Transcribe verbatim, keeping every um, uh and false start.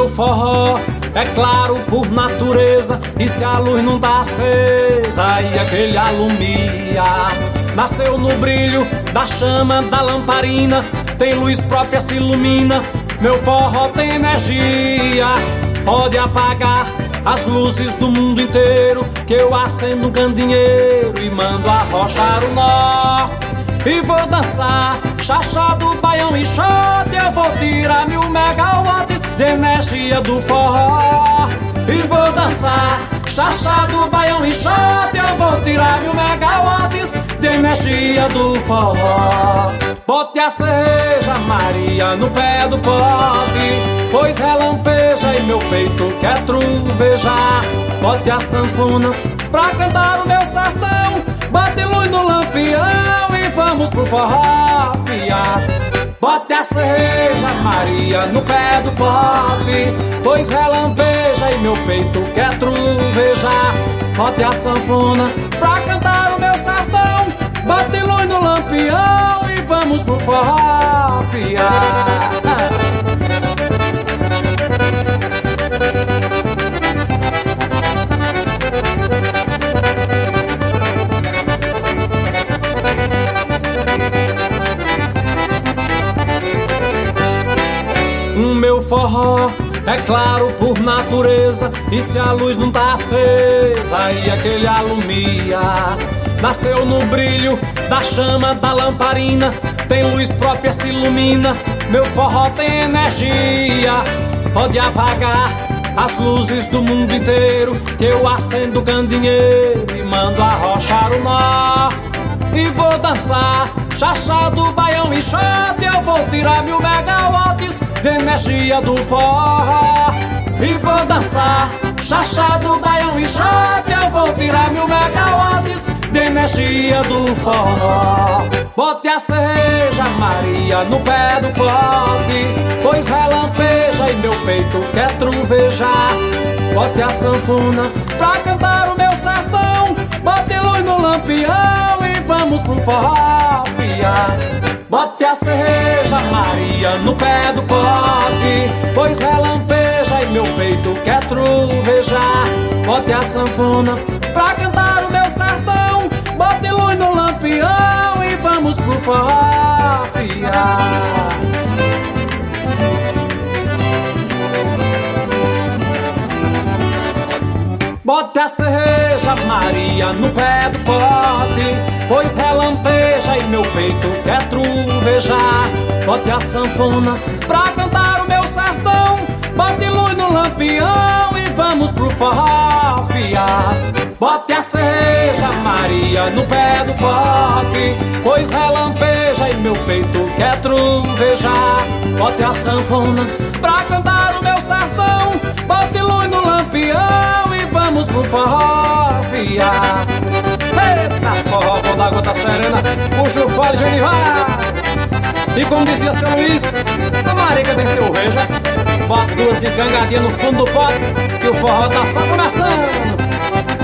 meu forró é claro por natureza, e se a luz não tá acesa, aí é que ele alumia. Nasceu no brilho da chama da lamparina, tem luz própria, se ilumina. Meu forró tem energia, pode apagar as luzes do mundo inteiro, que eu acendo um candinheiro e mando arrochar o nó. E vou dançar chachá do baião e shot, eu vou tirar mil megawatts de energia do forró. E vou dançar chachá do baião e shot, eu vou tirar mil megawatts de energia do forró. Bote a cereja, Maria, no pé do pote, pois relampeja e meu peito quer truvejar. Bote a sanfona pra cantar o meu sertão, bate luz no lampião e vamos pro forró fiar. Bote a cereja, Maria, no pé do pote, pois relampeja e meu peito quer truvejar. Bote a sanfona pra cantar o meu sertão, bate luz no lampião e vamos pro forró fiar. O meu forró é claro por natureza, e se a luz não tá acesa, aí é que ele alumia. Nasceu no brilho da chama da lamparina, tem luz própria, se ilumina. Meu forró tem energia, pode apagar as luzes do mundo inteiro, que eu acendo o candinheiro e mando arrochar o nó. E vou dançar chachá do baião e shot, eu vou tirar mil megawatts de energia do forró. E vou dançar chachá do baião e shot, eu vou tirar mil megawatts de energia do forró. Bote a cereja, Maria, no pé do pote, pois relampeja e meu peito quer truvejar. Bote a sanfona pra cantar o meu sertão, bote luz no lampião e vamos pro forró fiar. Bote a cereja, Maria, no pé do pote, pois relampeja e meu peito quer truvejar. Bote a sanfona pra cantar o meu sertão, bote luz no lampião e vamos pro forró fiar. Bote a cereja, Maria, no pé do pote, pois relampeja e meu peito quer truvejar. Bote a sanfona pra cantar o meu sertão, bote luz no lampião e vamos pro forró fiar. Bote a cereja, Maria, no pé do pote, pois relampeja e meu peito quer truvejar. Bote a sanfona pra cantar o meu sertão, bote luz no lampião e vamos pro forró fiar. Eita, forró quando a água tá serena, puxa o fole, Genivar. E como dizia seu Luiz, essa marica tem seu veja. Bota duas encangadinhas no fundo do pote, que o forró tá só começando.